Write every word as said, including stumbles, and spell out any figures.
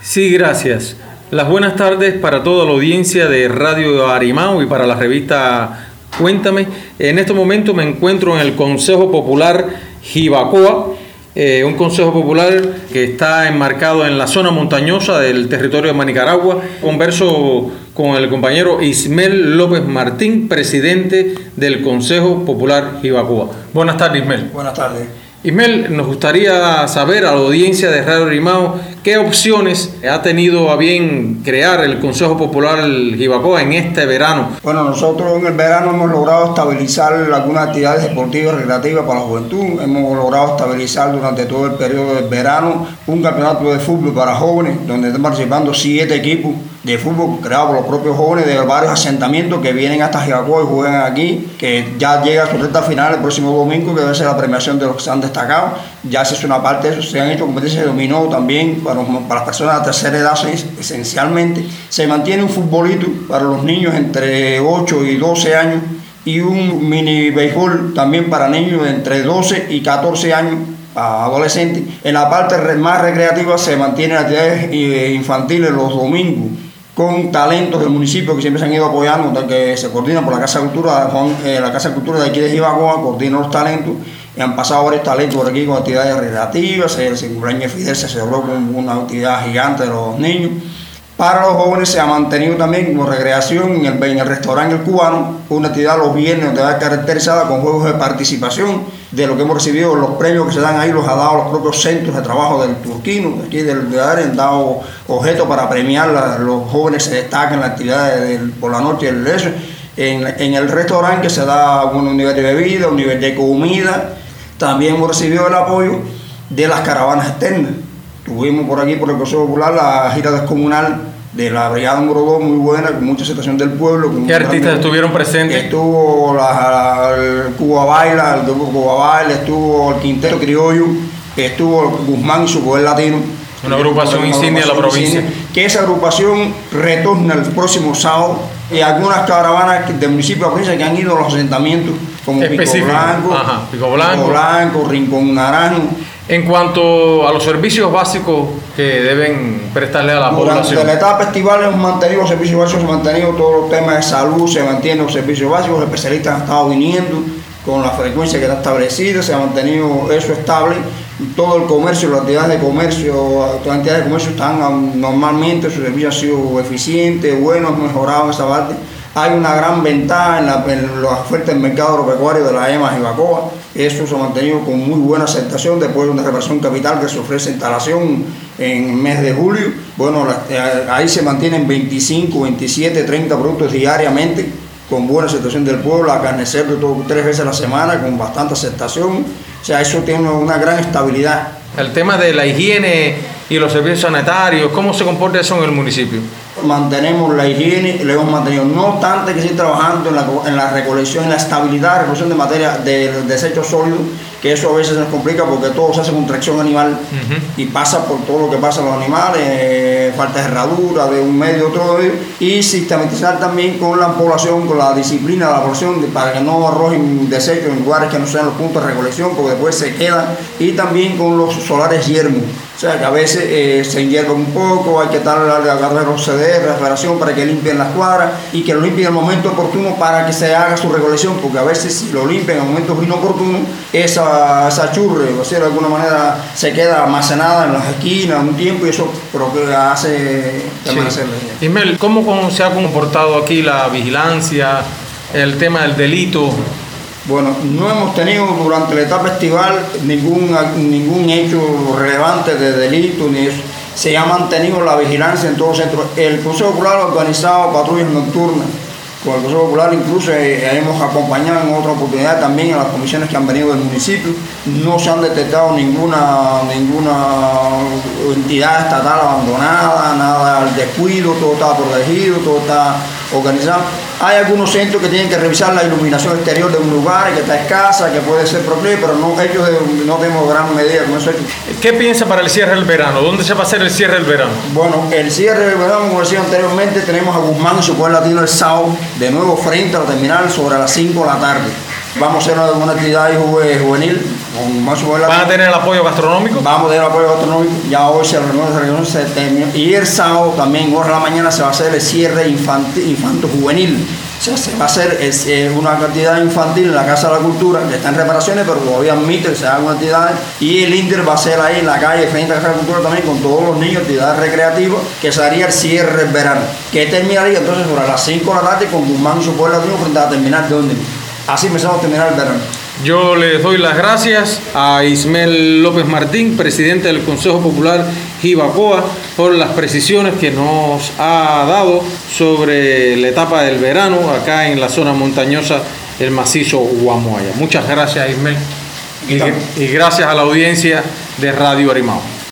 Sí, gracias. Las buenas tardes para toda la audiencia de Radio Arimao y para la revista Cuéntame. En este momento me encuentro en el Consejo Popular Jibacoa, eh, un Consejo Popular que está enmarcado en la zona montañosa del territorio de Nicaragua. Converso con el compañero Ismel López Martín, presidente del Consejo Popular Jibacoa. Buenas tardes, Ismel. Buenas tardes. Ismel, nos gustaría saber a la audiencia de Radio Arimao qué opciones ha tenido a bien crear el Consejo Popular Jibacoa en este verano. Bueno, nosotros en el verano hemos logrado estabilizar algunas actividades deportivas recreativas para la juventud. Hemos logrado estabilizar durante todo el periodo del verano un campeonato de fútbol para jóvenes, donde están participando siete equipos de fútbol creado por los propios jóvenes de varios asentamientos que vienen hasta Jibacoa y juegan aquí, que ya llega a su recta final el próximo domingo, que debe ser la premiación de los que se han destacado. Ya se hizo una parte de eso, se han hecho competencias de dominó también para, para las personas de tercera edad esencialmente. Se mantiene un futbolito para los niños entre ocho y doce años y un mini béisbol también para niños de entre doce y catorce años, a adolescentes. En la parte más recreativa se mantienen actividades infantiles los domingos con talentos del municipio que siempre se han ido apoyando, que se coordinan por la Casa de Cultura, eh, la Casa de Cultura de aquí de Jibacoa, coordina los talentos, y han pasado varios talentos por aquí con actividades recreativas. El cumpleaños de Fidel se celebró con una actividad gigante de los niños. Para los jóvenes se ha mantenido también como recreación en el, en el restaurante El Cubano, una actividad los viernes donde va caracterizada con juegos de participación. De lo que hemos recibido, los premios que se dan ahí los ha dado los propios centros de trabajo del Turquino, aquí del área, han dado objetos para premiar a los jóvenes que se destacan en las actividades del, por la noche y el eso. En, en el restaurante que se da un nivel de bebida, un nivel de comida. También hemos recibido el apoyo de las caravanas externas. Tuvimos por aquí, por el Consejo Popular, la gira descomunal de la Brigada número dos, muy buena, con mucha aceptación del pueblo. ¿Qué artistas estuvieron presentes? Estuvo la, la, el Cuba Baila, el grupo Cuba Baila, estuvo el Quintero Criollo, estuvo Guzmán y su Poder Latino. Una agrupación insignia de la provincia. Que esa agrupación retorna el próximo sábado, y algunas caravanas del municipio de la provincia que han ido a los asentamientos, como Pico Blanco, Ajá, Pico Blanco, Pico Blanco, Rincón Naranjo. En cuanto a los servicios básicos que deben prestarle a la Durante población. Durante la etapa estival hemos mantenido los servicios básicos, se han mantenido todos los temas de salud, se mantienen los servicios básicos, los especialistas han estado viniendo con la frecuencia que está establecida, se ha mantenido eso estable. Todo el comercio, las actividades de comercio, todas las entidades de comercio están normalmente, su servicio ha sido eficiente, bueno, ha mejorado en esa parte. Hay una gran ventaja en, la, en las ofertas del mercado agropecuario de la E M A Jibacoa. Eso se ha mantenido con muy buena aceptación después de una reparación capital que se ofrece instalación en el mes de julio. Bueno, la, ahí se mantienen veinticinco, veintisiete, treinta productos diariamente con buena aceptación del pueblo, la carne cerdo todo, tres veces a la semana con bastante aceptación. O sea, eso tiene una gran estabilidad. El tema de la higiene y los servicios sanitarios, ¿cómo se comporta eso en el municipio? Mantenemos la higiene y lo hemos mantenido. No obstante que sigue trabajando en la, en la recolección, en la estabilidad, recolección de materia de desechos sólidos, que eso a veces nos complica porque todo se hace con tracción animal uh-huh. y pasa por todo lo que pasa en los animales, eh, falta de herradura de un medio otro medio, y sistematizar también con la población, con la disciplina de la población de, para que no arrojen desechos en lugares que no sean los puntos de recolección porque después se quedan, y también con los solares yermos. O sea que a veces eh, se hierven un poco, hay que darle a agarrar C D, refrigeración para que limpien las cuadras y que lo limpien en el momento oportuno para que se haga su recolección, porque a veces si lo limpian en el momento inoportuno, esa, esa churre, o sea, de alguna manera se queda almacenada en las esquinas un tiempo y eso pero que hace permanecerla. Sí. Ismel, ¿cómo se ha comportado aquí la vigilancia, el tema del delito? Bueno, no hemos tenido durante la etapa estival ningún, ningún hecho relevante de delito ni eso. Se ha mantenido la vigilancia en todo el centro. El Consejo Popular ha organizado patrullas nocturnas. Con el Consejo Popular incluso eh, hemos acompañado en otra oportunidad también a las comisiones que han venido del municipio. No se han detectado ninguna, ninguna entidad estatal abandonada, nada al descuido, todo está protegido, todo está organizado. Hay algunos centros que tienen que revisar la iluminación exterior de un lugar que está escasa, que puede ser proclive, pero no, ellos no tenemos gran medida con eso. ¿Qué piensa para el cierre del verano? ¿Dónde se va a hacer el cierre del verano? Bueno, el cierre del verano, como decía anteriormente, tenemos a Guzmán y su Poder Latino el sábado, de nuevo frente a la terminal sobre las cinco de la tarde. Vamos a hacer una actividad juvenil. ¿Van a tener el apoyo gastronómico? Vamos a tener el apoyo gastronómico. Ya hoy se reunió, se reunió, se terminó. Y el sábado también, horas de la mañana, se va a hacer el cierre infantil, infanto juvenil. O sea, se va a hacer es, eh, una actividad infantil en la Casa de la Cultura, que está en reparaciones, pero todavía admite que se haga una actividad. Y el Inter va a ser ahí en la calle, frente a la Casa de la Cultura también, con todos los niños, actividades recreativas, que se haría el cierre del verano. Que terminaría entonces sobre las cinco de la tarde con Guzmán y su pueblo latino frente a la terminal de Ómnibus. Así empezamos a terminar el verano. Yo les doy las gracias a Ismael López Martín, presidente del Consejo Popular Jibacoa, por las precisiones que nos ha dado sobre la etapa del verano acá en la zona montañosa del macizo Guamoaya. Muchas gracias, Ismael, y, y gracias a la audiencia de Radio Arimao.